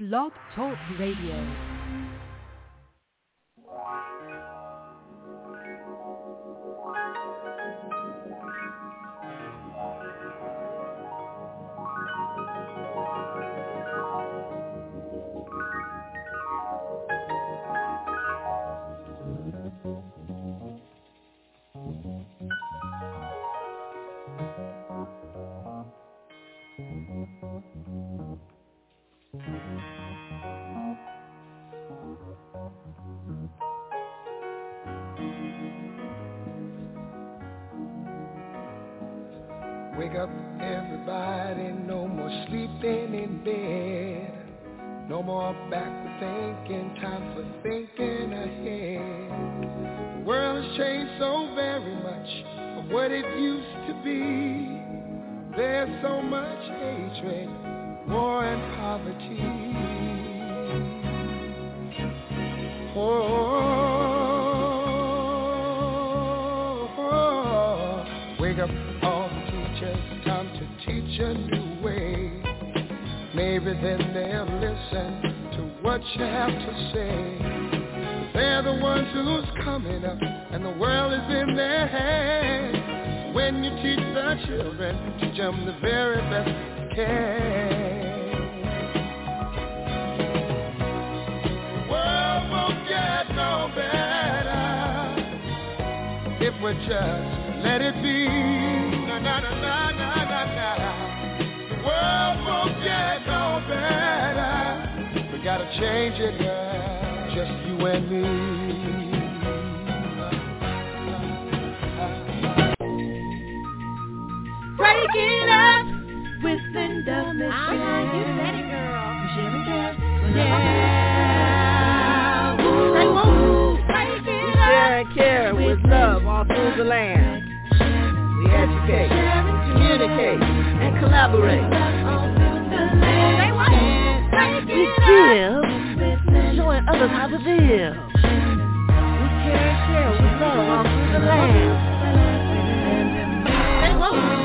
Blog Talk Radio. Wake up, everybody, no more sleeping in bed. No more backward thinking, time for thinking ahead. The world has changed so very much from what it used to be. There's so much hatred, war and poverty. Wake up, all the teachers, time to teach a new way. Maybe then they'll listen to what you have to say. They're the ones who's coming up, and the world is in their hands. When you teach the children, teach them the very best you can. The world won't get no better if we just let it be. Na na na na na na na. The world won't get no better. We gotta change it, girl. Just you and me. Break it up with Linda Mitchell. You said it, girl. Yeah. They won't break it Share up and care with love all through the land. We educate, communicate, and collaborate. They won't break We it up. give, showing others how to live. We care and share with love all through the land. They won't.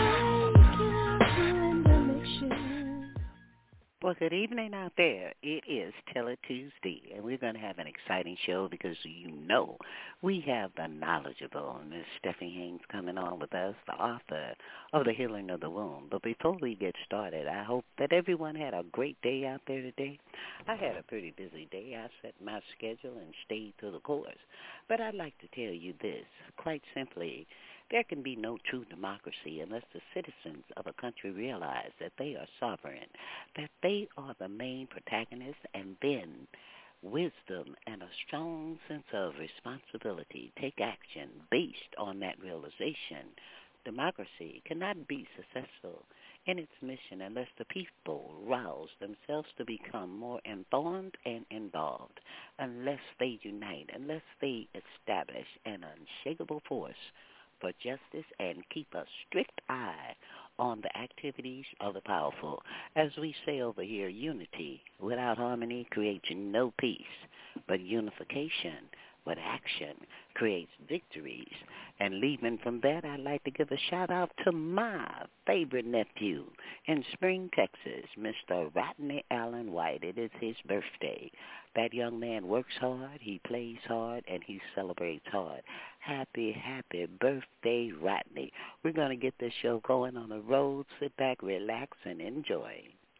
Well, good evening out there. It is Tele Tuesday, and we're going to have an exciting show because we have the knowledgeable Miss Stephanie Haynes coming on with us, the author of The Healing of the Womb. But before we get started, I hope that everyone had a great day out there today. I had a pretty busy day. I set my schedule and stayed to the course. But I'd like to tell you this, quite simply, there can be no true democracy unless the citizens of a country realize that they are sovereign, that they are the main protagonists, and then wisdom and a strong sense of responsibility take action based on that realization. Democracy cannot be successful in its mission unless the people rouse themselves to become more informed and involved, unless they unite, unless they establish an unshakable force for justice and keep a strict eye on the activities of the powerful. As we say over here, unity without harmony creates no peace, but unification with action creates victories. And leaving from that, I'd like to give a shout-out to my favorite nephew in Spring, Texas, Mr. Rodney Allen White. It is his birthday. That young man works hard, he plays hard, and he celebrates hard. Happy, happy birthday, Rodney. We're going to get this show going on the road. Sit back, relax, and enjoy.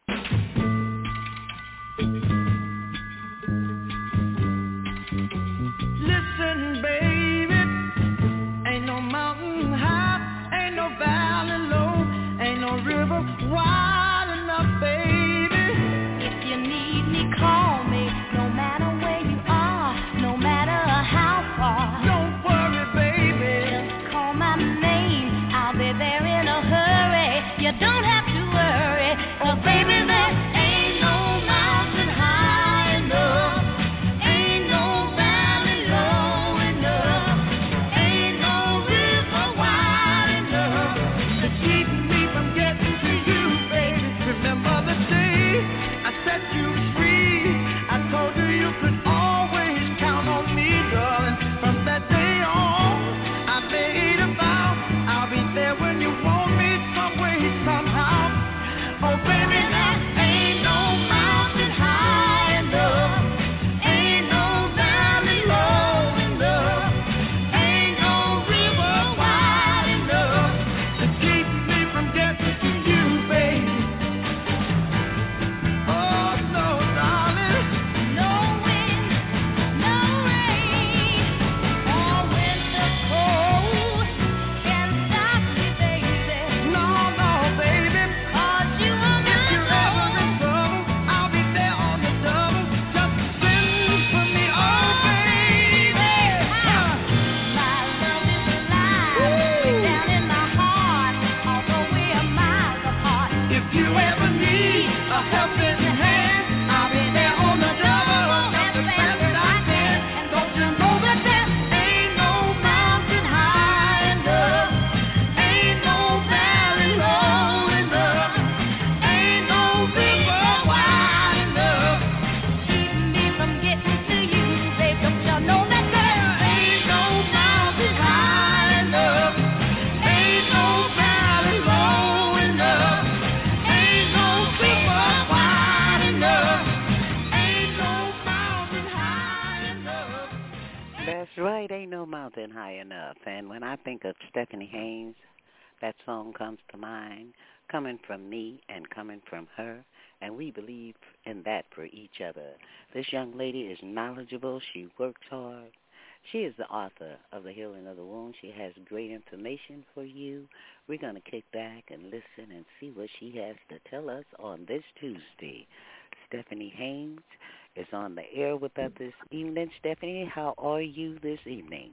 Listen, baby, ain't no mountain high, ain't no valley low, ain't no river wide enough, baby. If you need me, call me. No matter where you are, no matter how far. Don't worry, baby. Just call my name. I'll be there in a hurry. You don't have to worry, 'cause been high enough. And when I think of Stephanie Haynes, that song comes to mind, coming from me and coming from her, and we believe in that for each other. This young lady is knowledgeable. She works hard. She is the author of The Healing of the Wound. She has great information for you. We're going to kick back and listen and see what she has to tell us on this Tuesday. Stephanie Haynes is on the air with us this evening. Stephanie, how are you this evening?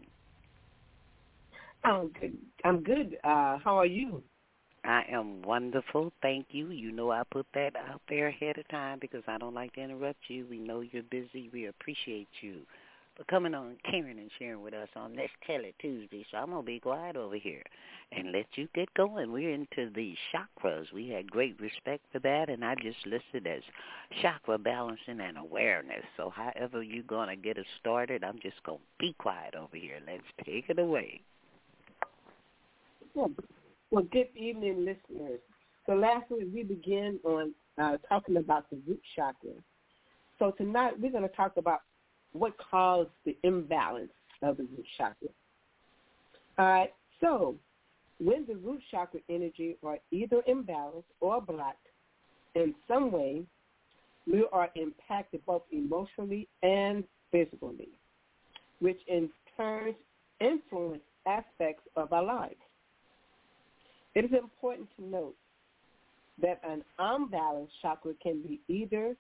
I'm good. How are you? I am wonderful. Thank you. You know I put that out there ahead of time because I don't like to interrupt you. We know you're busy. We appreciate you for coming on, caring and sharing with us on this Tell It Tuesday. So I'm going to be quiet over here and let you get going. We're into the chakras. We had great respect for that, and I just listed as chakra balancing and awareness. So however you're going to get us started, I'm just going to be quiet over here. Let's take it away. Well, good evening, listeners. So last week we began on talking about the root chakra. So tonight we're going to talk about what caused the imbalance of the root chakra. All right, so when the root chakra energy are either imbalanced or blocked in some way, we are impacted both emotionally and physically, which in turn influence aspects of our lives. It is important to note that an unbalanced chakra can be either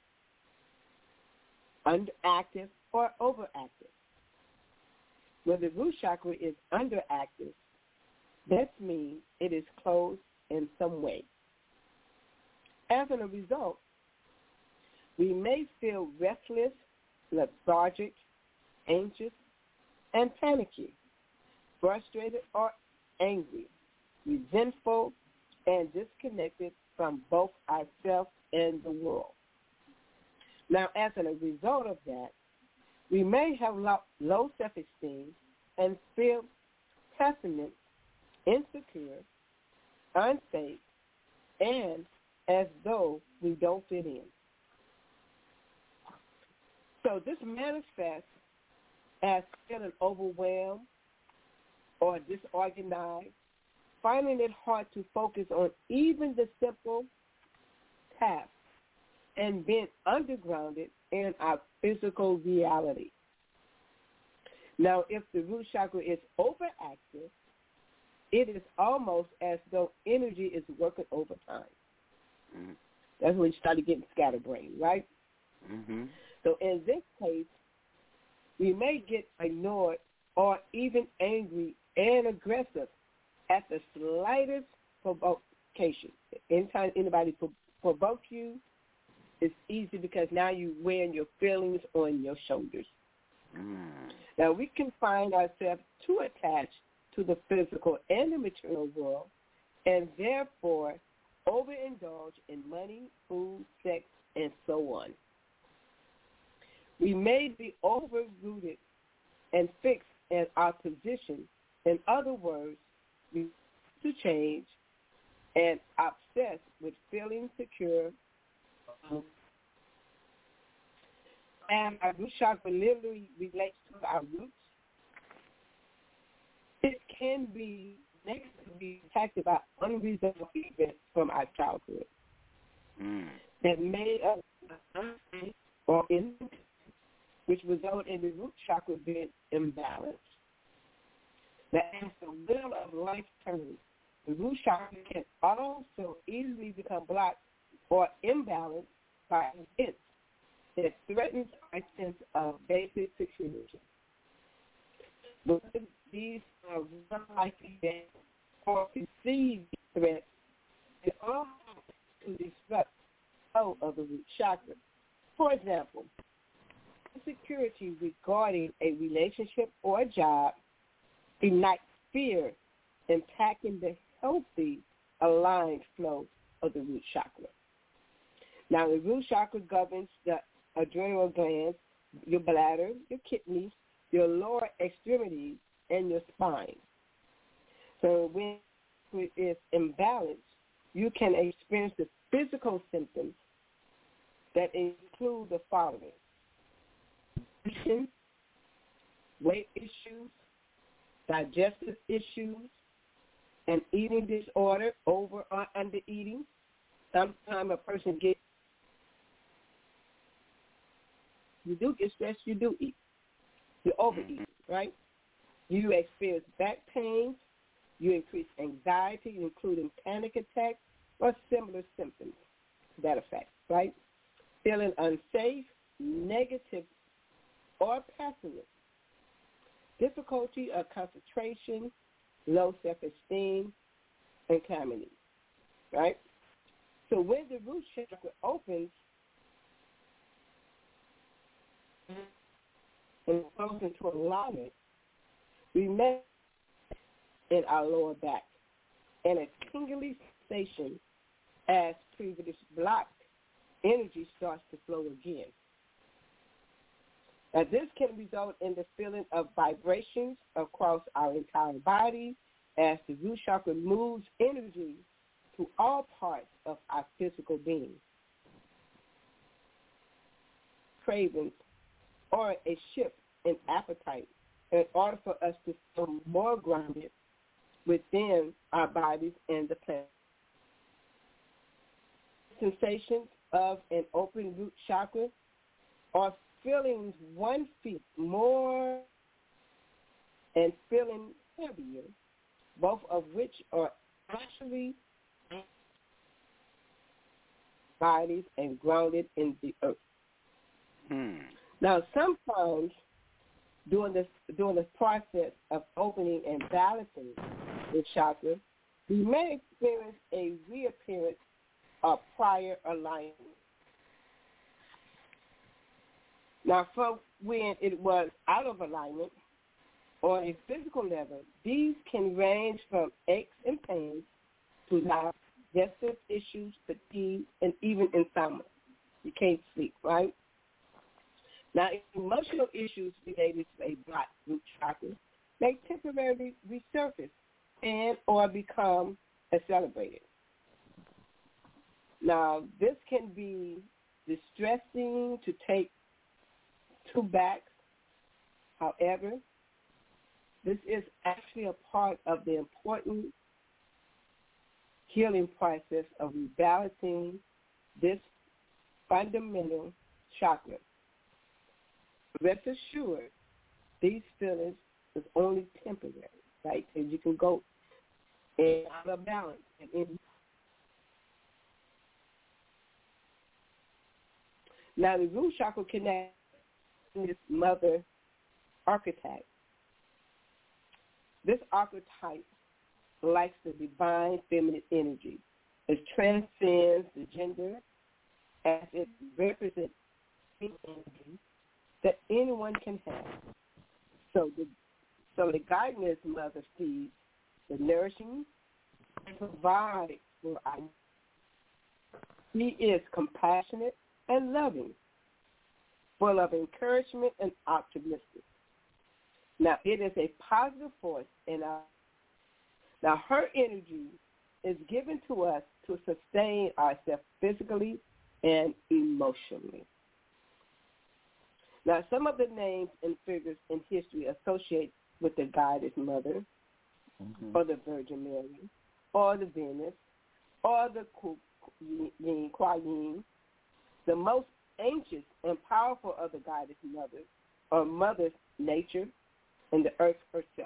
underactive or overactive. When the root chakra is underactive, that means it is closed in some way. As a result, we may feel restless, lethargic, anxious, and panicky, frustrated or angry, resentful, and disconnected from both ourselves and the world. Now, as a result of that, we may have low self-esteem and feel pessimistic, insecure, unsafe, and as though we don't fit in. So this manifests as feeling overwhelmed or disorganized, finding it hard to focus on even the simple tasks, and being undergrounded in our physical reality. Now, if the root chakra is overactive, it is almost as though energy is working overtime. Mm-hmm. That's when you started getting scatterbrained, right? Mm-hmm. So in this case, we may get annoyed or even angry and aggressive at the slightest provocation. Anytime anybody provokes you, it's easy because now you're wearing your feelings on your shoulders. Now, we can find ourselves too attached to the physical and the material world and therefore overindulge in money, food, sex, and so on. We may be over-rooted and fixed in our position. In other words, we to change and obsessed with feeling secure. And our root chakra literally relates to our roots. It can be negatively impacted by unresolved events from our childhood that may or in which result in the root chakra being imbalanced. That as the wheel of life turns, the root chakra can also easily become blocked or imbalanced by events that threatens our sense of basic security. But these are real-life events or perceived threats that all to disrupt the flow of the root chakra. For example, insecurity regarding a relationship or a job ignites fear, impacting the healthy, aligned flow of the root chakra. Now, the root chakra governs the adrenal glands, your bladder, your kidneys, your lower extremities, and your spine. So when it is imbalanced, you can experience the physical symptoms that include the following: weight issues, digestive issues, an eating disorder, over or under eating. Sometimes a person you do get stressed, you do eat. You overeat, right? You experience back pain, you increase anxiety, including panic attacks or similar symptoms to that effect, right? Feeling unsafe, negative, or pessimist. Difficulty of concentration, low self-esteem, and calamity, right? So when the root chakra opens and goes into alignment, we may in our lower back and a tingly sensation as previously blocked energy starts to flow again. Now, this can result in the feeling of vibrations across our entire body as the root chakra moves energy to all parts of our physical being. Cravings or a shift in appetite in order for us to feel more grounded within our bodies and the planet. Sensations of an open root chakra are feeling 1 feet more and feeling heavier, both of which are actually bodies and grounded in the earth. Now, sometimes during this process of opening and balancing the chakra, we may experience a reappearance of prior alignment. Now, from when it was out of alignment on a physical level, these can range from aches and pains to digestive issues, fatigue, and even insomnia. You can't sleep, right? Now, emotional issues related to a blocked root chakra may temporarily resurface and or become accelerated. Now, this can be distressing to take to back. However, this is actually a part of the important healing process of rebalancing this fundamental chakra. Rest assured, these feelings is only temporary, right? And you can go in out of balance and in. Now, the root chakra connects this mother archetype. This archetype likes the divine feminine energy. It transcends the gender as it represents energy that anyone can have. So the guidance mother feeds the nourishing and provides for our needs. She is compassionate and loving, full of encouragement and optimistic. Now, it is a positive force in our. Now, her energy is given to us to sustain ourselves physically and emotionally. Now, some of the names and figures in history associated with the Goddess Mother, or the Virgin Mary, or the Venus, or the Kuan Yin, the most ancient and powerful of the Goddess Mothers, or Mother Nature, and the earth herself,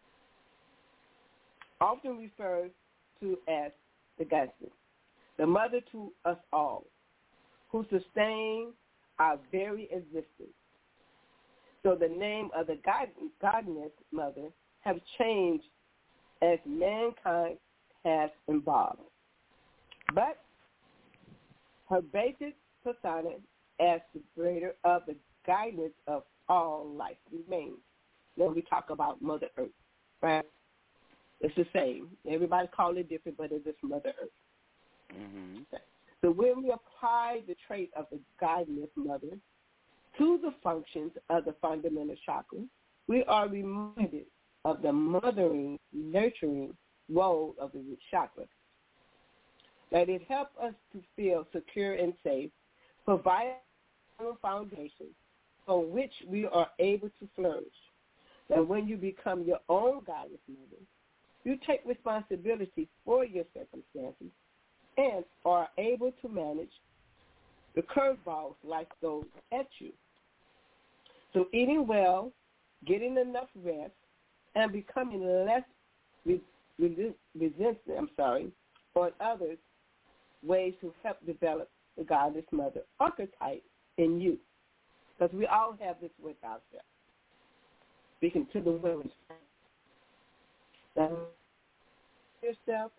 often referred to as the goddess, the mother to us all, who sustain our very existence. So the name of the goddess mother has changed as mankind has evolved. But her basic persona as the creator of the guidance of all life remains. When we talk about Mother Earth, right? It's the same. Everybody call it different, but it's just Mother Earth. Okay. So when we apply the trait of the guidance mother to the functions of the fundamental chakra, we are reminded of the mothering, nurturing role of the root chakra. That it helps us to feel secure and safe, provide a foundation from which we are able to flourish. And when you become your own goddess mother, you take responsibility for your circumstances and are able to manage the curveballs like those at you. So eating well, getting enough rest, and becoming less resistant, on others' ways to help develop the goddess mother archetype in you. Because we all have this with ourselves. Speaking to the women. Now, yourself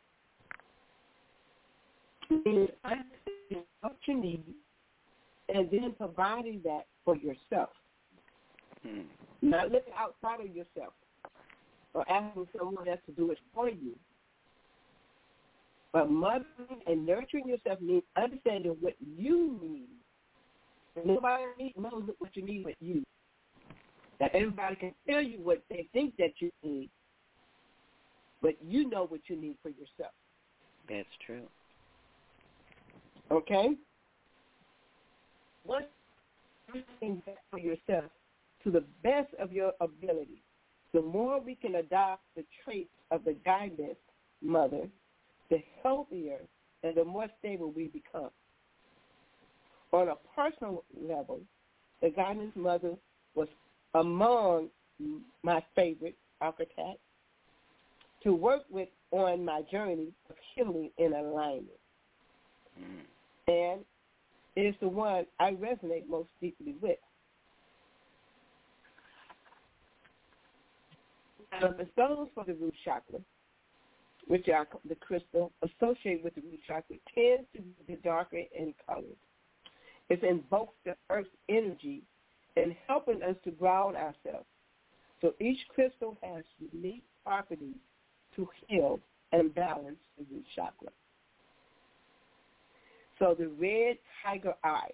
is understanding what you need and then providing that for yourself. Not looking outside of yourself or asking someone else to do it for you. But mothering and nurturing yourself means understanding what you need. And nobody knows what you need but you. That everybody can tell you what they think that you need, but you know what you need for yourself. That's true. Okay? Once you think that for yourself to the best of your ability, the more we can adopt the traits of the guidance mother, the healthier and the more stable we become. On a personal level, the guidance mother was among my favorite archetypes to work with on my journey of healing and alignment. And it is the one I resonate most deeply with. Now, the stones for the root chakra, which are the crystal associated with the root chakra, tends to be darker in color. It invokes the earth's energy and helping us to ground ourselves. So each crystal has unique properties to heal and balance the root chakra. So the red tiger eye,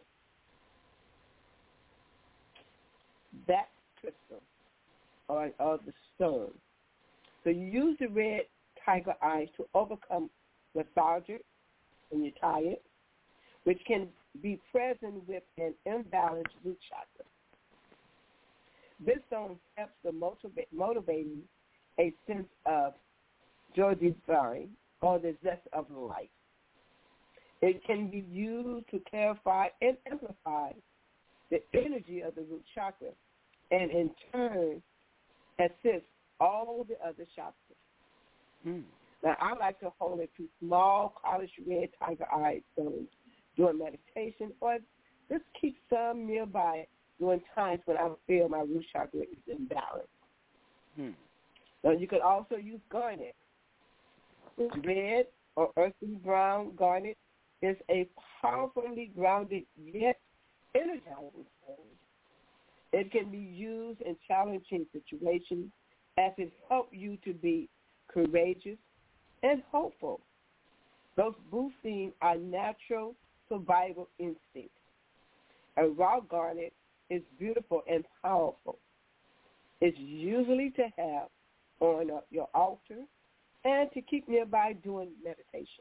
that crystal or the stone. So you use the red tiger eye to overcome lethargy when you're tired, which can be present with an imbalanced root chakra. This stone helps to motivating a sense of joy desiring or the zest of life. It can be used to clarify and amplify the energy of the root chakra and in turn assist all the other chakras. Now, I like to hold it to small, polished red tiger eye stones during meditation or just keep some nearby during times when I feel my root chakra is imbalanced. Now, you could also use garnet. Red or earthy brown garnet is a powerfully grounded yet energizing stone. It can be used in challenging situations as it helps you to be courageous and hopeful, thus boosting our natural survival instinct. A raw garnet is beautiful and powerful. It's usually to have on your altar and to keep nearby during meditation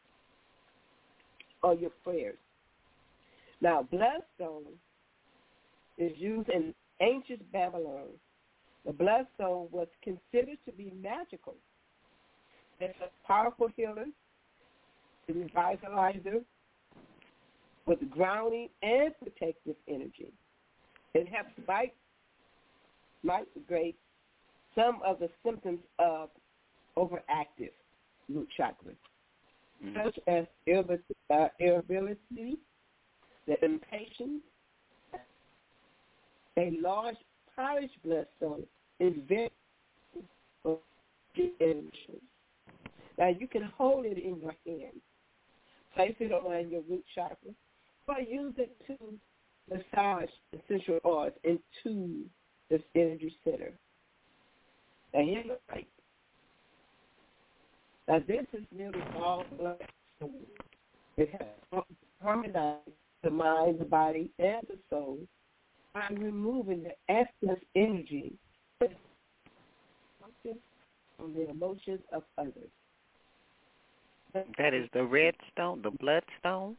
or your prayers. Now, bloodstone is used in ancient Babylon. The bloodstone was considered to be magical. It's a powerful healer, a revitalizer, with grounding and protective energy. It helps mitigate some of the symptoms of overactive root chakra, such as irritability, the impatience. A large polished bloodstone is very emotions. Now, you can hold it in your hand, place it on your root chakra, or use it to massage essential oils into this energy center. Now, here's the right. Now, this is nearly all blood. It has harmonized the mind, the body, and the soul by removing the excess energy from the emotions of others. That is the red stone, the bloodstone?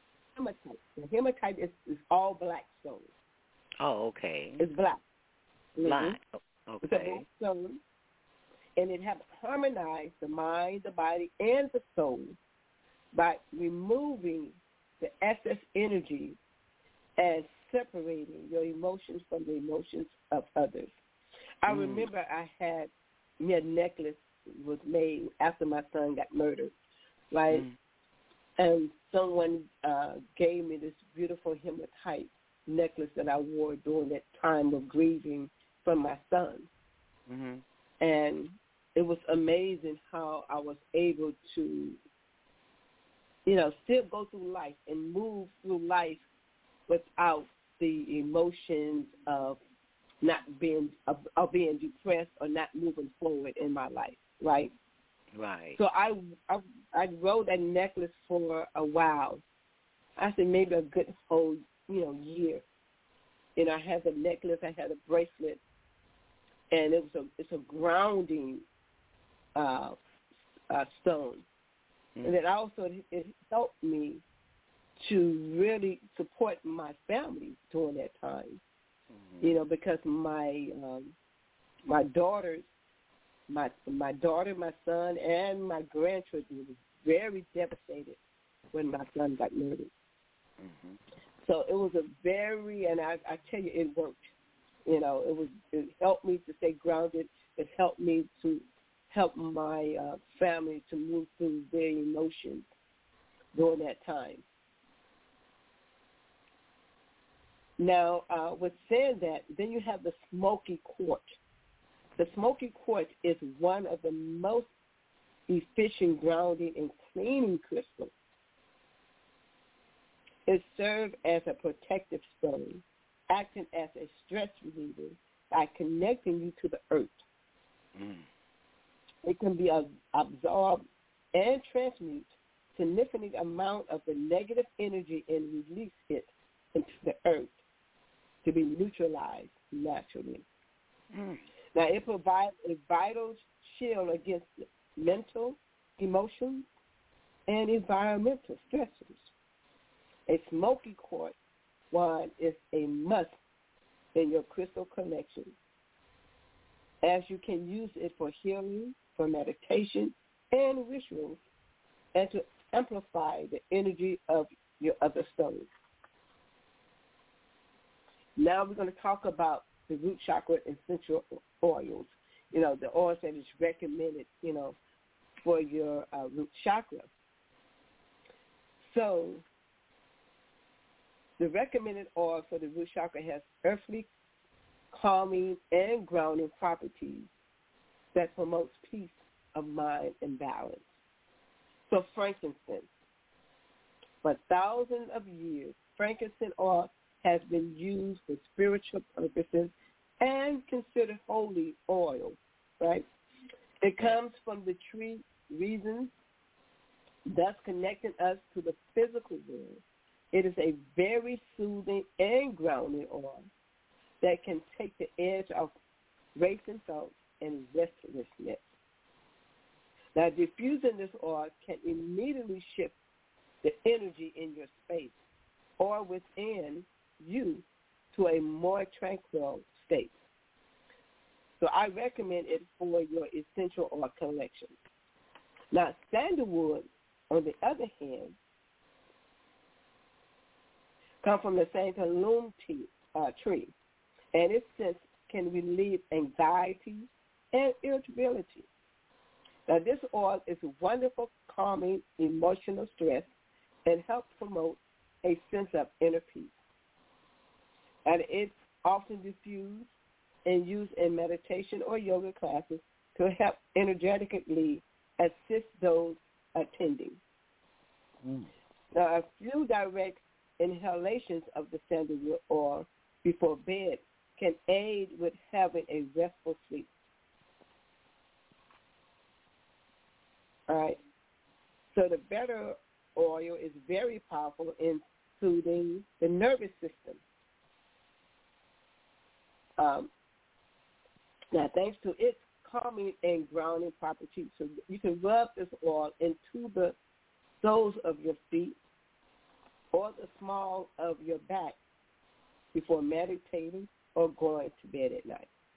Hematite. The hematite is all black stone. Oh, okay. It's black. Live. Okay. It's a blue stone, and it has harmonized the mind, the body, and the soul by removing the excess energy and separating your emotions from the emotions of others. I remember I had a necklace was made after my son got murdered, right? And someone gave me this beautiful hematite necklace that I wore during that time of grieving from my son. And it was amazing how I was able to, still go through life and move through life without the emotions of not being being depressed or not moving forward in my life, right? Right. So I wore that necklace for a while. I said maybe a good whole year. I had the necklace, I had a bracelet, and it's a grounding stone, and it also it helped me to really support my family during that time. Because my daughters, my daughter, my son, and my grandchildren was very devastated when my son got murdered. So it was and I tell you, it worked. It helped me to stay grounded. It helped me to help my family to move through their emotions during that time. Now, with saying that, then you have the smoky quartz. The smoky quartz is one of the most efficient grounding and cleaning crystals. It serves as a protective stone, acting as a stress reliever by connecting you to the earth. It can be absorbed and transmute significant amount of the negative energy and release it into the earth to be neutralized naturally. Now, it provides a vital shield against mental, emotional, and environmental stressors. A smoky quartz wand is a must in your crystal collection, as you can use it for healing, for meditation, and rituals, and to amplify the energy of your other stones. Now we're going to talk about the root chakra essential oils, the oils that is recommended, for your root chakra. So the recommended oil for the root chakra has earthly, calming, and grounding properties that promotes peace of mind and balance. So frankincense. For thousands of years, frankincense oil has been used for spiritual purposes and considered holy oil, right? It comes from the tree resin, thus connecting us to the physical world. It is a very soothing and grounding oil that can take the edge off racing thoughts and restlessness. Now, diffusing this oil can immediately shift the energy in your space or within you to a more tranquil state. So I recommend it for your essential oil collection. Now, sandalwood, on the other hand, comes from the santalum tree, and its scent can relieve anxiety and irritability. Now, this oil is wonderful, calming emotional stress and helps promote a sense of inner peace. And it's often diffused and used in meditation or yoga classes to help energetically assist those attending. Now, a few direct inhalations of the sandalwood oil before bed can aid with having a restful sleep. All right. So the better oil is very powerful in soothing the nervous system. Now, thanks to its calming and grounding properties, so you can rub this oil into the soles of your feet or the small of your back before meditating or going to bed at night.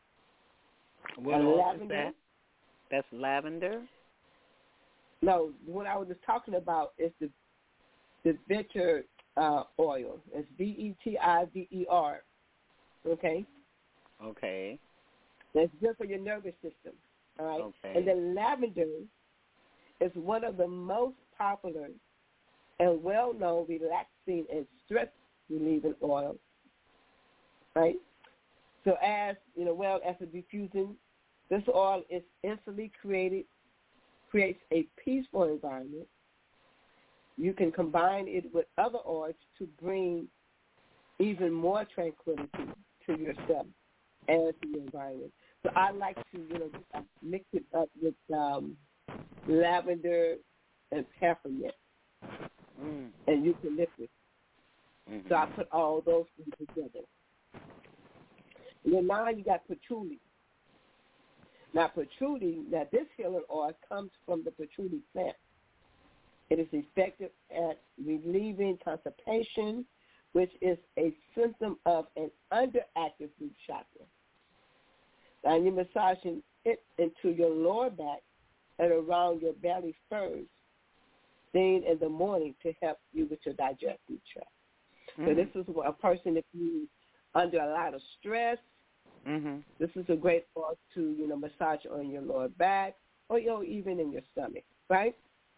What oil is that? That's lavender? No, what I was just talking about is the vetiver oil. It's vetiver. Okay? Okay. That's good for your nervous system. All right? Okay. And then lavender is one of the most popular and well-known relaxing and stress-relieving oils. Right? So as a diffusing, this oil is instantly creates a peaceful environment. You can combine it with other oils to bring even more tranquility to yourself and to your environment. So I like to, mix it up with lavender and peppermint and eucalyptus. So I put all those things together. And then now you got patchouli. Now patchouli, this healing oil comes from the patchouli plant. It is effective at relieving constipation, which is a symptom of an underactive root chakra. Now you're massaging it into your lower back and around your belly first, then in the morning to help you with your digestive tract. So this is a person, if you under a lot of stress, this is a great oil to, massage on your lower back or even in your stomach, right?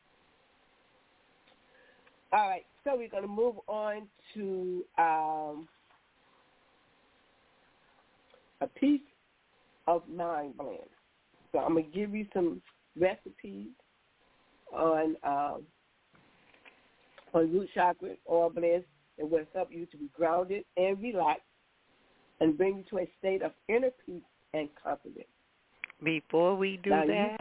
All right, so we're going to move on to a piece of mind blend. So I'm going to give you some recipes on root chakra oil blends that will help you to be grounded and relaxed and bring you to a state of inner peace and confidence. Before we do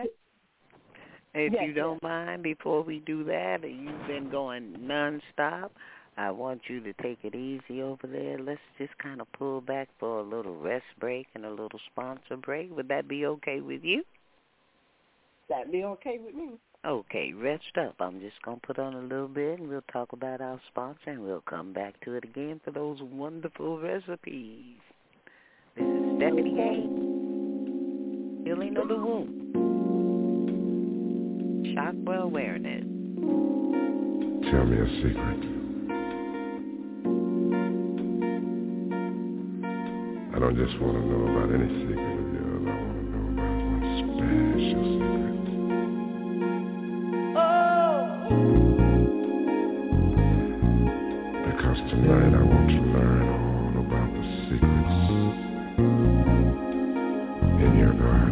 if you don't mind, before we do that, you've been going nonstop, I want you to take it easy over there. Let's just kind of pull back for a little rest break and a little sponsor break. Would that be okay with you? That'd be okay with me. Okay, rest up. I'm just going to put on a little bit, and we'll talk about our sponsor, and we'll come back to it again for those wonderful recipes. This is Stephanie Haynes, Healing of the Womb, Chakra Awareness. Tell me a secret. I don't just want to know about any secret of yours. I want to know about one special secret. Because tonight I want to learn all about the secrets in your garden.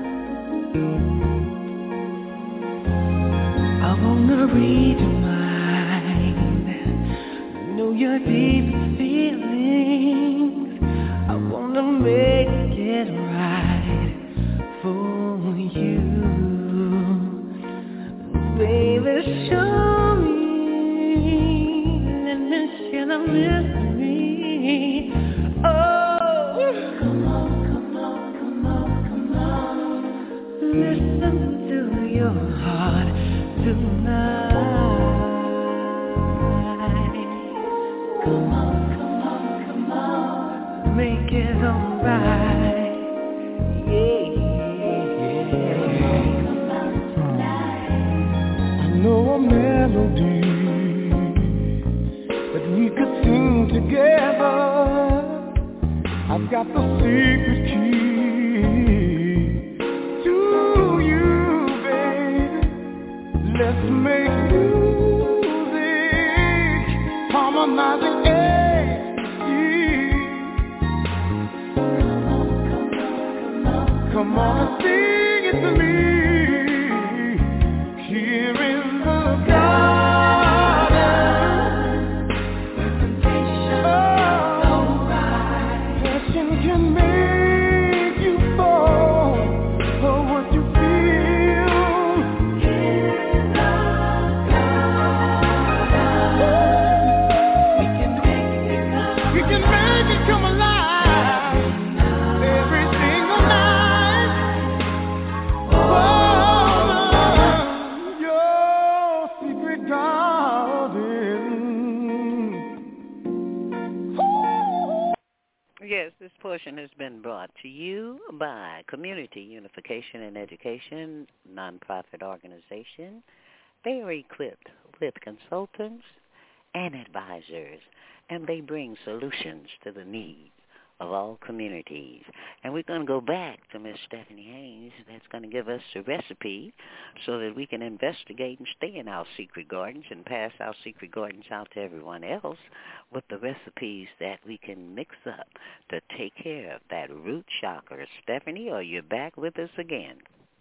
I want to read your mind, know your deepest feelings. I want to make it right for you. Baby, show me, let me share the mystery. Oh, come on, come on, come on, come on. Listen to your heart tonight. Come on, come on, come on. Make it alright. Yeah, come on tonight. I know a melody that we could sing together. I've got the secret key to you, baby. Let's make music, harmonizing come on and sing it to me. Here in the garden, passion can make you fall for what you feel. Here in the garden, we can make it come alive every single night. Your secret garden. Yes, this portion has been brought to you by Community Unification and Education, nonprofit organization. They are equipped with consultants and advisors, and they bring solutions to the needs of all communities. And we're going to go back to Miss Stephanie Haynes that's going to give us a recipe so that we can investigate and stay in our secret gardens and pass our secret gardens out to everyone else with the recipes that we can mix up to take care of that root chakra. Stephanie, are you back with us again?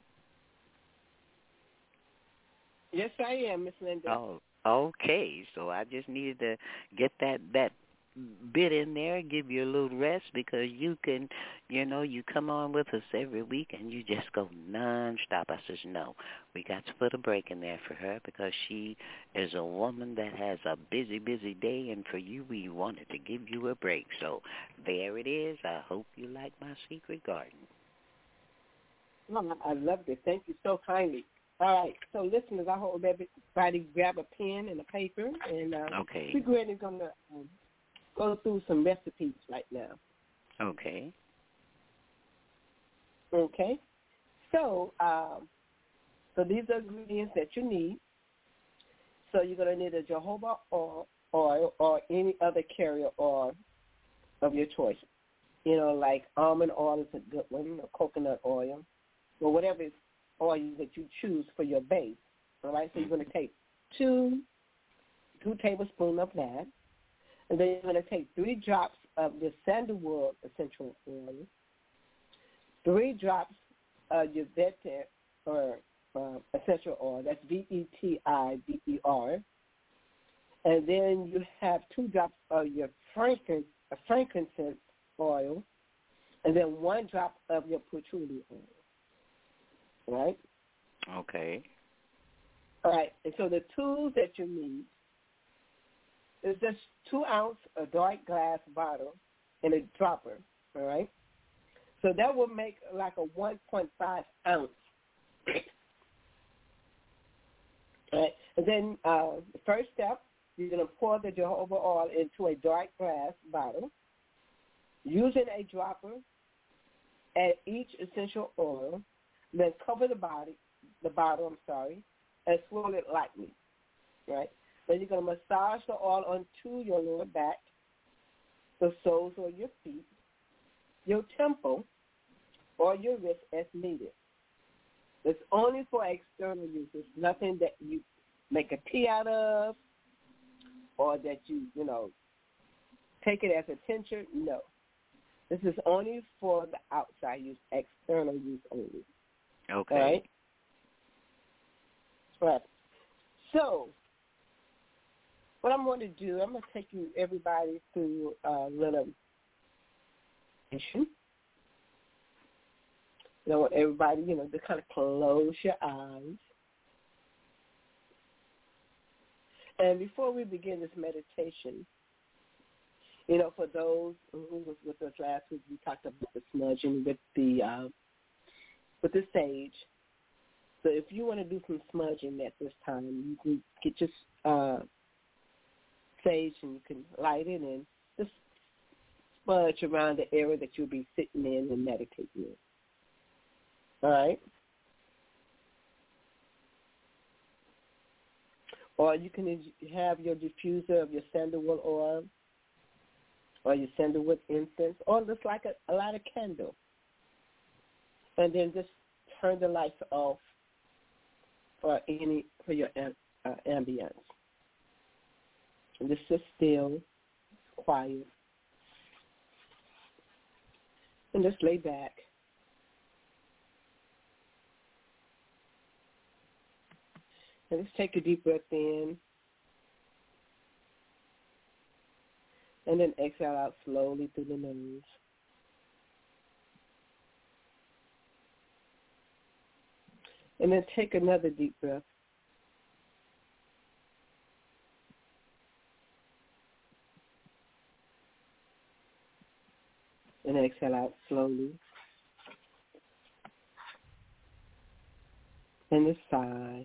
Yes, I am, Miss Linda. Oh, okay. So I just needed to get that bit in there, give you a little rest, because you can, you come on with us every week and you just go nonstop. I says, no, we got to put a break in there for her because she is a woman that has a busy, busy day, and for you, we wanted to give you a break. So there it is. I hope you like my secret garden. Oh, I loved it. Thank you so kindly. All right, so listeners, I hope everybody grab a pen and a paper, and okay. we're going to go through some recipes right now. Okay. Okay. So, so these are ingredients that you need. So you're going to need a jojoba oil or any other carrier oil of your choice. Like almond oil is a good one, or coconut oil, or whatever oil that you choose for your base. All right. So you're going to take two tablespoons of that. And then you're going to take 3 drops of your sandalwood essential oil, 3 drops of your vetiver or essential oil. That's VETIVER. And then you have 2 drops of your frankincense oil, and then 1 drop of your patchouli oil. Right? Okay. All right. And so the tools that you need is just 2 ounce a dark glass bottle and a dropper, all right? So that will make like a 1.5 ounce. All right. And then the first step, you're going to pour the jojoba oil into a dark glass bottle. Using a dropper, add each essential oil, then cover the bottle, and swirl it lightly, right? Then you're going to massage the oil onto your lower back, the soles of your feet, your temple, or your wrist as needed. It's only for external use. It's nothing that you make a tea out of or that you take it as a tincture. No. This is only for the outside use, external use only. Okay. All right? Right. So, what I'm going to do, I'm going to take everybody through a little mission. I want everybody, to kind of close your eyes. And before we begin this meditation, for those who was with us last week, we talked about the smudging with the sage. So if you want to do some smudging at this time, you can get your sage and you can light it and just smudge around the area that you'll be sitting in and meditating in. All right? Or you can have your diffuser of your sandalwood oil or your sandalwood incense, or just like a light candle. And then just turn the lights off for your ambience. And just sit still, quiet, and just lay back. And just take a deep breath in, and then exhale out slowly through the nose. And then take another deep breath. And exhale out slowly. And this side.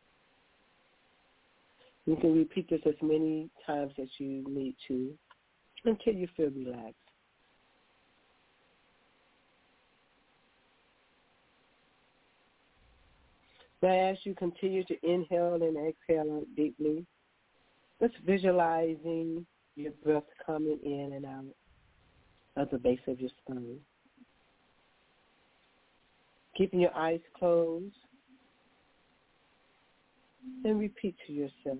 You can repeat this as many times as you need to until you feel relaxed. Now, as you continue to inhale and exhale deeply, just visualizing your breath coming in and out of the base of your spine. Keeping your eyes closed, and repeat to yourself,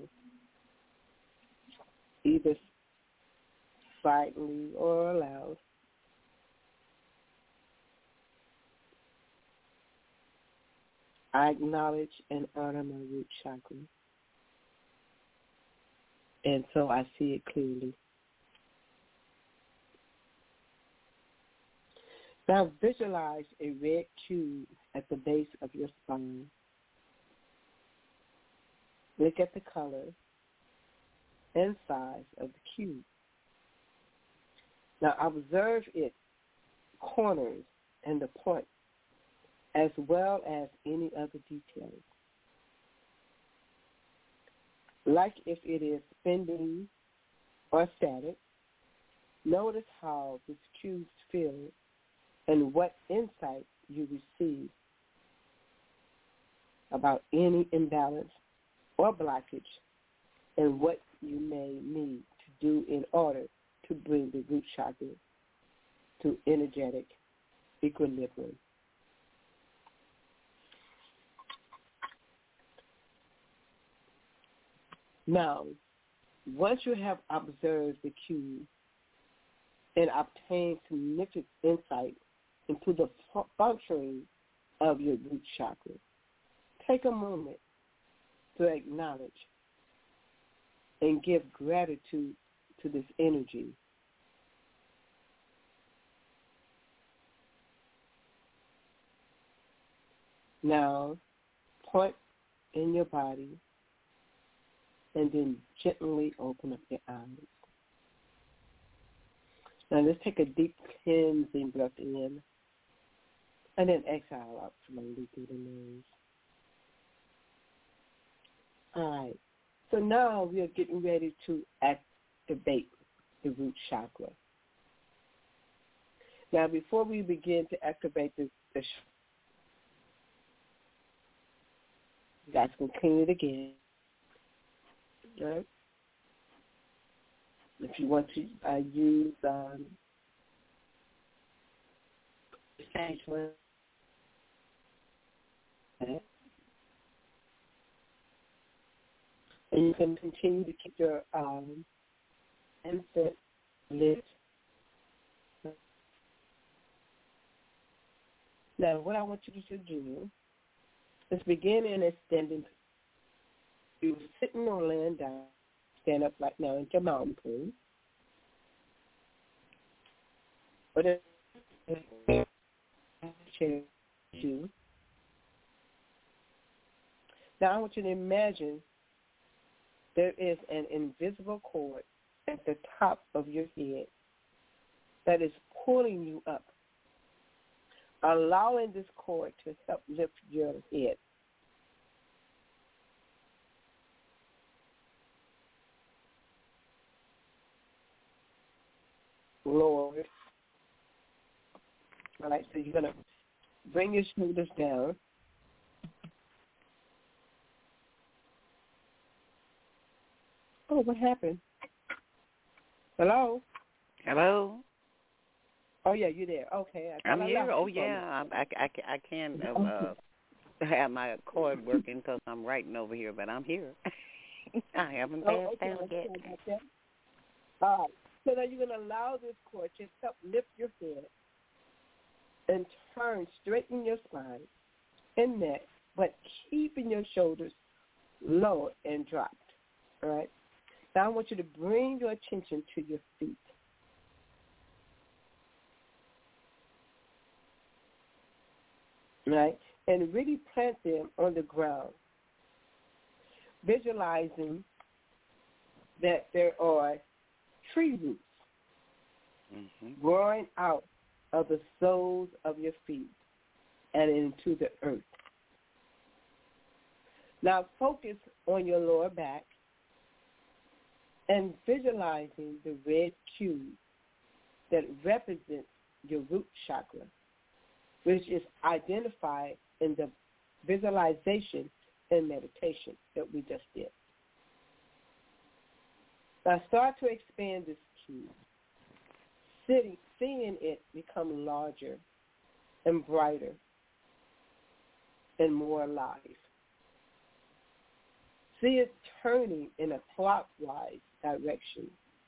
either silently or aloud. I acknowledge and honor my root chakra, and so I see it clearly. Now visualize a red cube at the base of your spine. Look at the color and size of the cube. Now observe its corners and the point, as well as any other details. Like if it is spinning or static, notice how this cube feels and what insight you receive about any imbalance or blockage and what you may need to do in order to bring the root chakra to energetic equilibrium. Now, once you have observed the cube and obtained significant insight into the functioning of your root chakra, take a moment to acknowledge and give gratitude to this energy. Now, point in your body and then gently open up your eyes. Now let's take a deep cleansing breath in and then exhale out slowly through the nose. All right. So now we are getting ready to activate the root chakra. Now before we begin to activate the you guys can clean it again. Right? If you want to use sage one, okay. And you can continue to keep your incense lit. Now, what I want you to do is begin in extending. You're sitting or laying down. Stand up right now into mountain pose. Whatever chair you. Now I want you to imagine there is an invisible cord at the top of your head that is pulling you up, allowing this cord to help lift your head. Lord. All right, so you're going to bring your shoulders down. Oh, what happened? Hello? Hello? Oh, yeah, you're there. Okay. I'm here. Oh, yeah. I can have my cord working because I'm writing over here, but I'm here. I haven't passed out yet. All right. So now you're going to allow this cord to help lift your head and straighten your spine and neck, but keeping your shoulders low and dropped. All right? Now I want you to bring your attention to your feet. All right? And really plant them on the ground, visualizing that there are tree roots growing out of the soles of your feet and into the earth. Now focus on your lower back and visualizing the red cube that represents your root chakra, which is identified in the visualization and meditation that we just did. Now start to expand this cube, seeing it become larger and brighter and more alive. See it turning in a clockwise direction,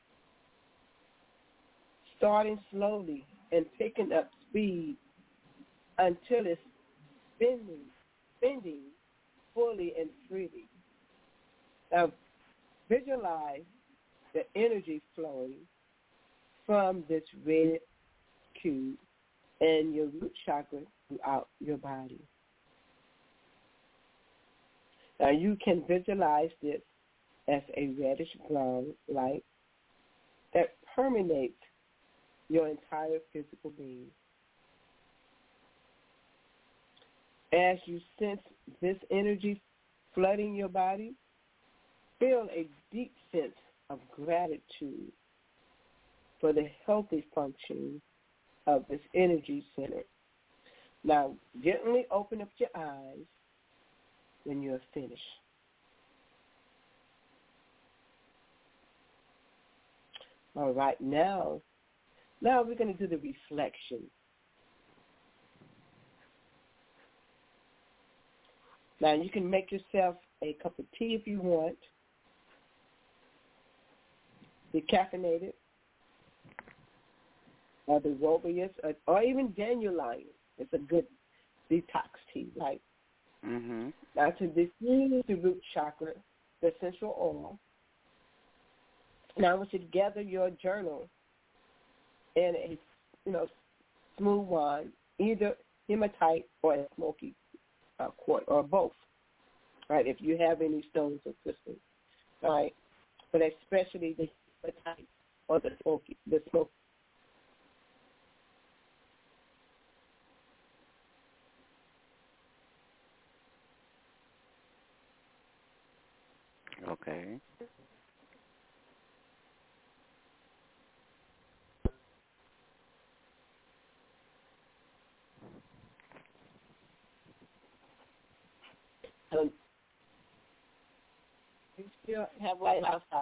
starting slowly and picking up speed until it's spinning fully and freely. Now, visualize the energy flowing from this red cube and your root chakra throughout your body. Now, you can visualize this as a reddish-brown light that permeates your entire physical being. As you sense this energy flooding your body, feel a deep sense of gratitude for the healthy function of this energy center. Now, gently open up your eyes when you're finished. All right, now we're going to do the reflection. Now, you can make yourself a cup of tea if you want, decaffeinated, or the Robius, or even dandelion. It's a good detox tea, right? Mm-hmm. Now, to diffuse the root chakra, the essential oil, now I want you to gather your journal in a smooth wine, either hematite or a smoky quart, or both, right? If you have any stones or crystals, right? But especially the hematite or the smoky. Okay. You still have light outside.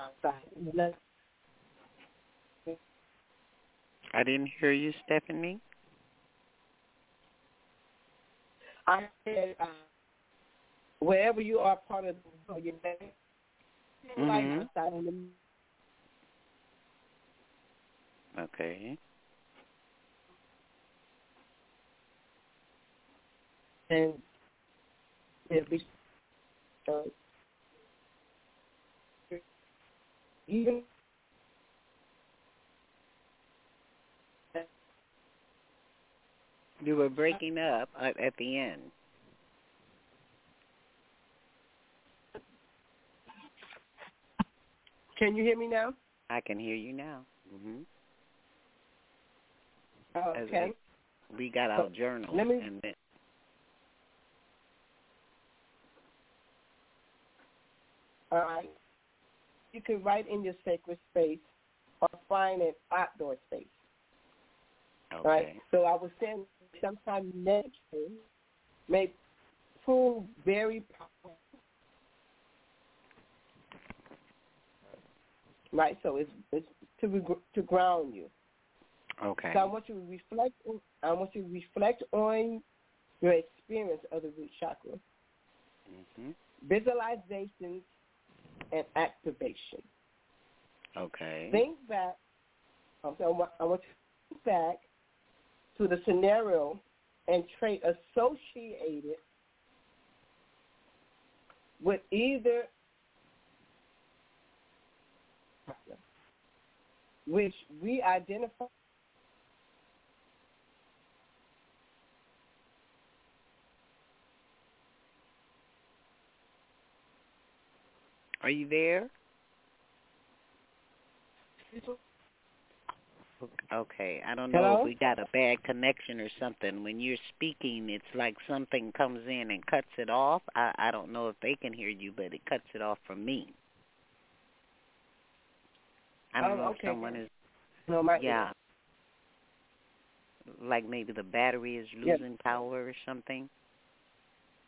I didn't hear you, Stephanie. I said, wherever you are part of the world, you're light outside in the Okay. and there'll be even you were breaking up at the end. Can you hear me now? I can hear you now. Mm-hmm. Okay. We got our journal. And then, all right. You can write in your sacred space or find an outdoor space. okay. Right? So I was saying sometimes meditation may prove very powerful. Right? So it's to ground you. Okay. So I want you to reflect on your experience of the root chakra. Mm-hmm. Visualizations and activation. Okay. Think back. I want you to think back to the scenario and trait associated with either which we identify. Are you there? Okay. I don't know Hello? if we got a bad connection or something. When you're speaking, it's like something comes in and cuts it off. I don't know if they can hear you, but it cuts it off from me. I don't know if someone is. No, yeah. Like maybe the battery is losing power or something.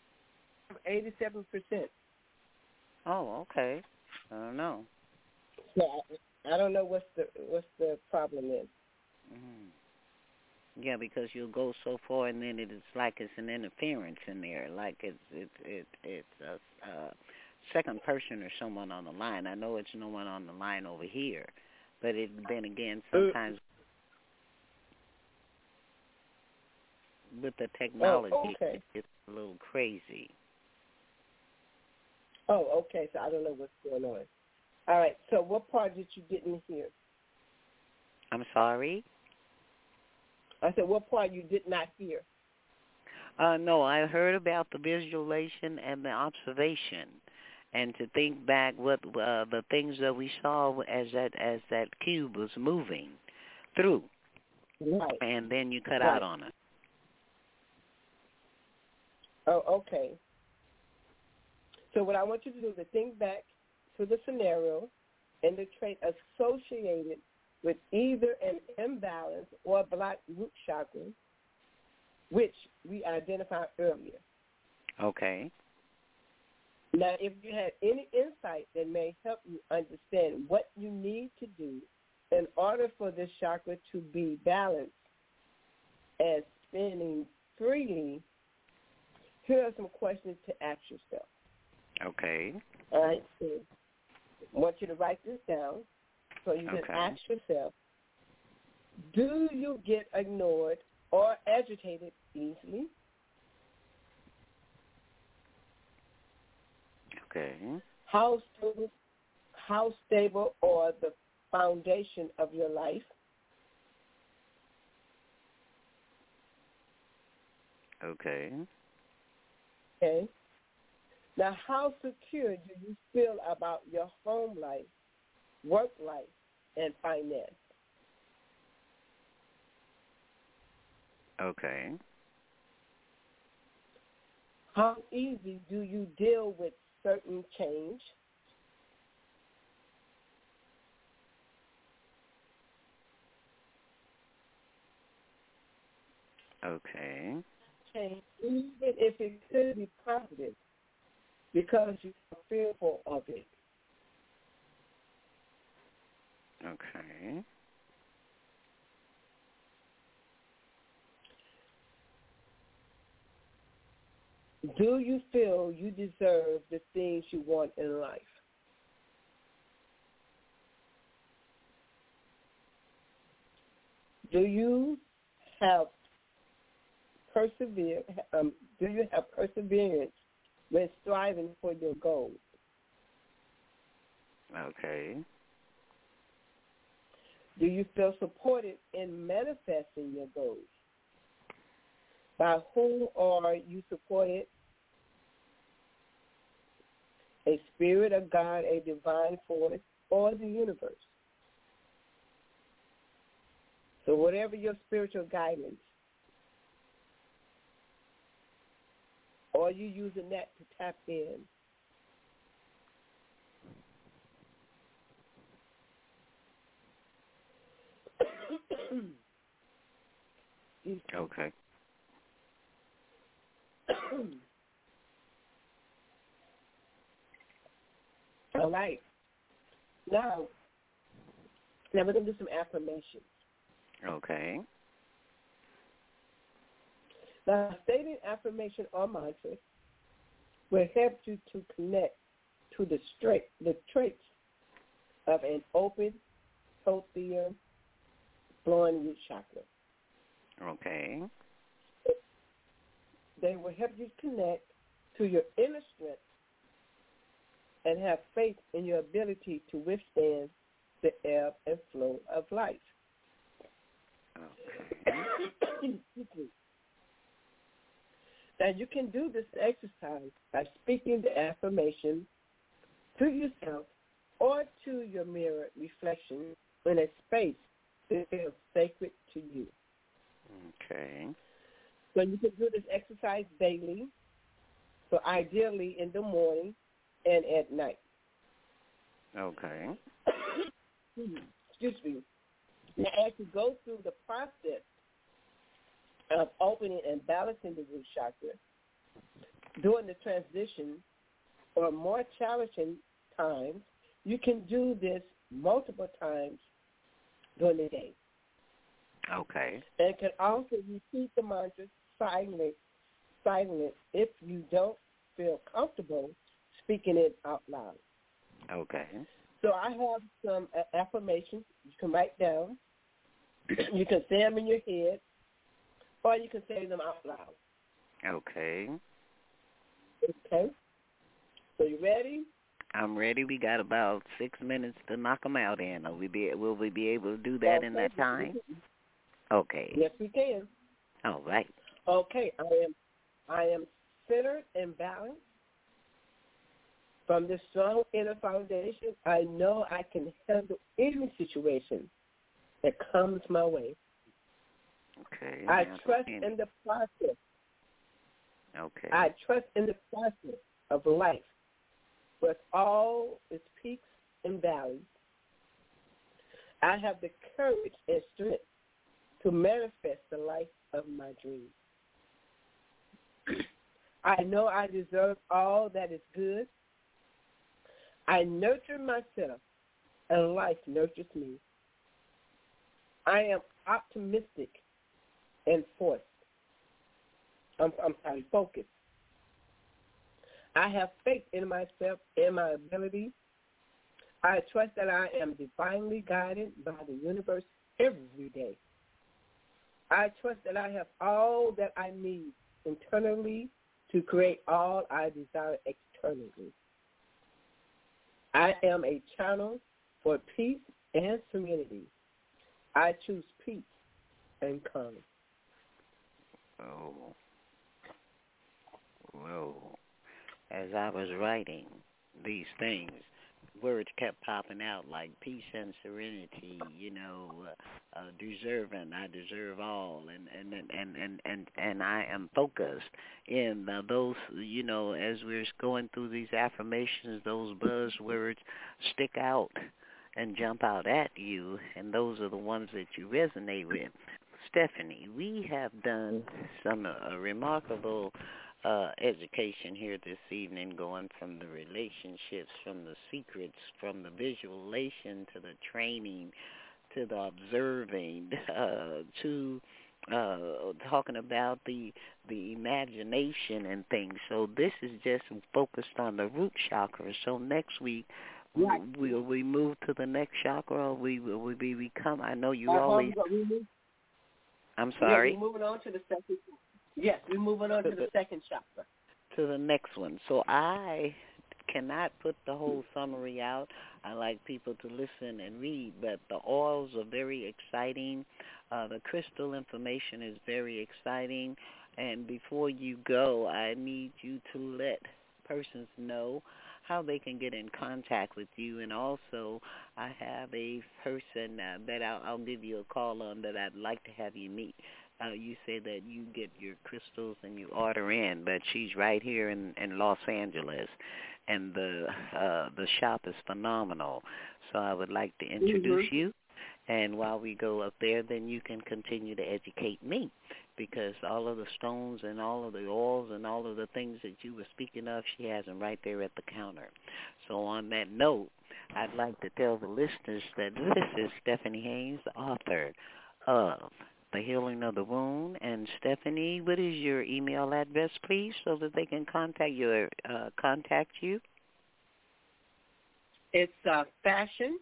87%. Oh, okay. I don't know. Yeah, I don't know what's the problem is. Yeah, because you'll go so far, and then it's like it's an interference in there, like it's a second person or someone on the line. I know it's no one on the line over here, but then again, sometimes with the technology, it's a little crazy. Oh, okay. So I don't know what's going on. All right. So what part did you didn't hear? I'm sorry? I said, what part you did not hear? No, I heard about the visualization and the observation, and to think back what the things that we saw as that cube was moving through, right. And then you cut out on it. Oh, okay. So what I want you to do is to think back to the scenario and the trait associated with either an imbalance or a blocked root chakra, which we identified earlier. Okay. Now, if you had any insight that may help you understand what you need to do in order for this chakra to be balanced and spinning freely, here are some questions to ask yourself. Okay. All right. So I want you to write this down so you can ask yourself, do you get ignored or agitated easily? Okay. How stable are the foundation of your life? Okay. Okay. Now, how secure do you feel about your home life, work life, and finance? Okay. How easy do you deal with certain change? Okay. Change, even if it could be positive, because you are fearful of it. Okay. Do you feel you deserve the things you want in life? Do you have perseverance when striving for your goals? Okay. Do you feel supported in manifesting your goals? By whom are you supported? A spirit of God, a divine force, or the universe? So whatever your spiritual guidance, or you using that to tap in. Okay. All right. Now we're going to do some affirmations. Okay. Now, stating affirmation or mantra will help you to connect to the traits of an open, healthier, flowing root chakra. Okay. They will help you connect to your inner strength and have faith in your ability to withstand the ebb and flow of life. Okay. Now, you can do this exercise by speaking the affirmation to yourself or to your mirror reflection in a space that feels sacred to you. Okay. So you can do this exercise daily, so ideally in the morning and at night. Okay. Excuse me. Now, as you go through the process of opening and balancing the root chakra, during the transition or more challenging times, you can do this multiple times during the day. Okay. And can also repeat the mantra silent if you don't feel comfortable speaking it out loud. Okay. So I have some affirmations you can write down. You can say them in your head, or you can say them out loud. Okay. Okay. So you ready? I'm ready. We got about 6 minutes to knock them out in. Will we be able to do that in that time? Okay. Yes, we can. All right. Okay. I am centered and balanced. From this strong inner foundation, I know I can handle any situation that comes my way. Okay. I trust in the process. Okay. I trust in the process of life with all its peaks and valleys. I have the courage and strength to manifest the life of my dreams. I know I deserve all that is good. I nurture myself, and life nurtures me. I am optimistic and focused. I have faith in myself and my ability. I trust that I am divinely guided by the universe every day. I trust that I have all that I need internally to create all I desire externally. I am a channel for peace and serenity. I choose peace and calm. Oh. Whoa. As I was writing these things, words kept popping out like peace and serenity, deserving, I deserve all, and I am focused in those, as we're going through these affirmations, those buzzwords stick out and jump out at you, and those are the ones that you resonate with. Stephanie, we have done some remarkable education here this evening, going from the relationships, from the secrets, from the visualization to the training, to the observing, to talking about the imagination and things. So this is just focused on the root chakra. So next week, will we move to the next chakra, or will we become? I know you always. I'm sorry. Yeah, we're moving on to the second. Yes, we're moving on to the second chakra. To the next one. So I cannot put the whole summary out. I like people to listen and read, but the oils are very exciting. The crystal information is very exciting. And before you go, I need you to let persons know how they can get in contact with you. And also, I have a person that I'll give you a call on that I'd like to have you meet. You say that you get your crystals and you order in, but she's right here in Los Angeles, and the shop is phenomenal. So I would like to introduce you, and while we go up there, then you can continue to educate me, because all of the stones and all of the oils and all of the things that you were speaking of, she has them right there at the counter. So on that note, I'd like to tell the listeners that this is Stephanie Haynes, the author of The Healing of the Wound. And Stephanie, what is your email address, please, so that they can contact you? It's fashion,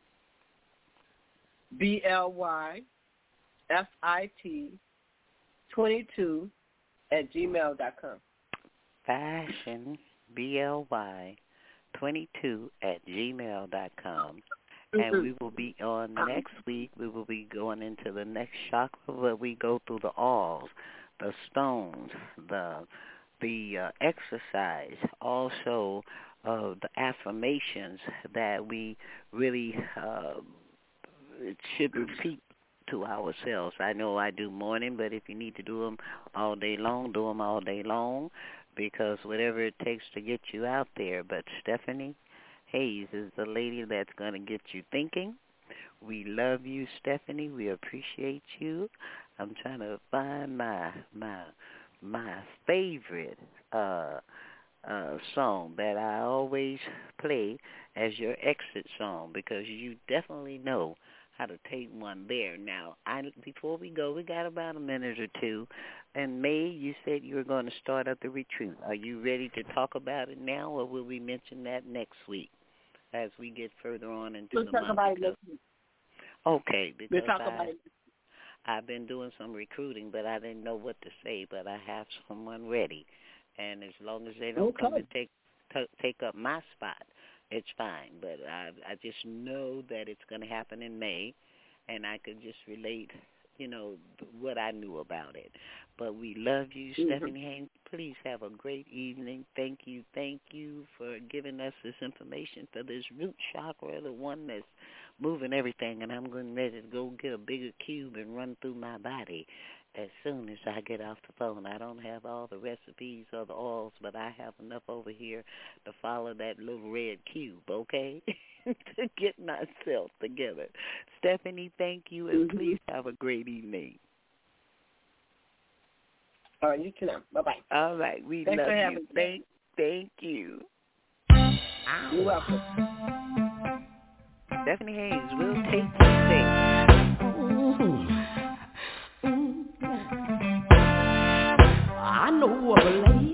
BLYFIT 22 @gmail.com. Fashion, BLY 22 @gmail.com. And we will be on next week. We will be going into the next chakra where we go through the oils, the stones, the exercise, also the affirmations that we really should repeat to ourselves. I know I do morning, but if you need to do them all day long, do them all day long, because whatever it takes to get you out there. But Stephanie Hayes is the lady that's going to get you thinking. We love you, Stephanie. We appreciate you. I'm trying to find my my favorite song that I always play as your exit song, because you definitely know how to take one there. Now, before we go, we got about a minute or two. And May, you said you were going to start up the retreat. Are you ready to talk about it now, or will we mention that next week as we get further on into the month? We'll talk about it next week. Okay, because we'll talk about it. I've been doing some recruiting, but I didn't know what to say, but I have someone ready. And as long as they don't come and take up my spot, it's fine. But I just know that it's going to happen in May, and I could just relate, what I knew about it. But we love you, Stephanie Haynes. Please have a great evening. Thank you for giving us this information for this root chakra, the one that's moving everything. And I'm getting ready to go get a bigger cube and run through my body as soon as I get off the phone. I don't have all the recipes or the oils, but I have enough over here to follow that little red cube, okay, to get myself together. Stephanie, thank you, and please have a great evening. All right, you too now. Bye-bye. All right, we Thanks love for you. having me. Thank you. You're welcome. Stephanie Haynes will take you there. I know of a lady,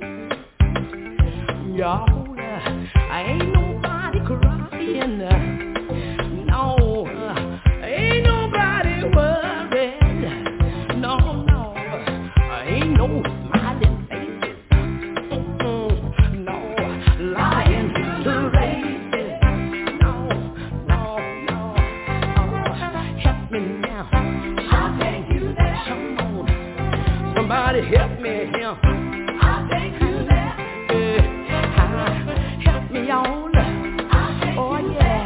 y'all, ain't nobody crying, no, ain't nobody worried, no, ain't no smiling faces, no, lying to races, no, help me now, I'll take you there, come on, somebody help me here. I'll take you there. Help me on. Oh yeah.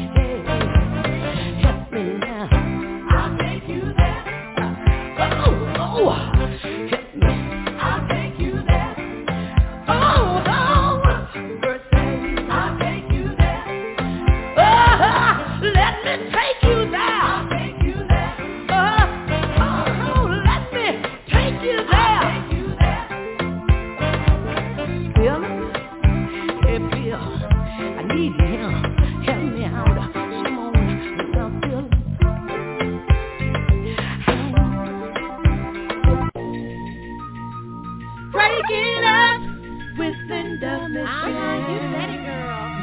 Help me now. I'll take you there. Oh, help me. I'll take you there. Oh, birthday. I'll take you there. Let me take you there. I'll take you there. Let me take you there. I need him. Help me out. Come on, Phil. Break it up with Linda Michelle. You said it, girl.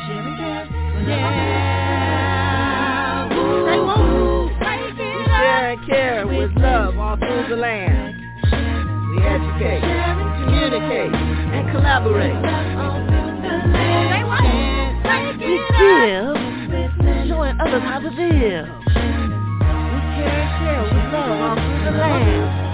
Share and care with love all through the land. We educate, communicate, and collaborate. We give, showing others how to live. We care and share with love all through the land.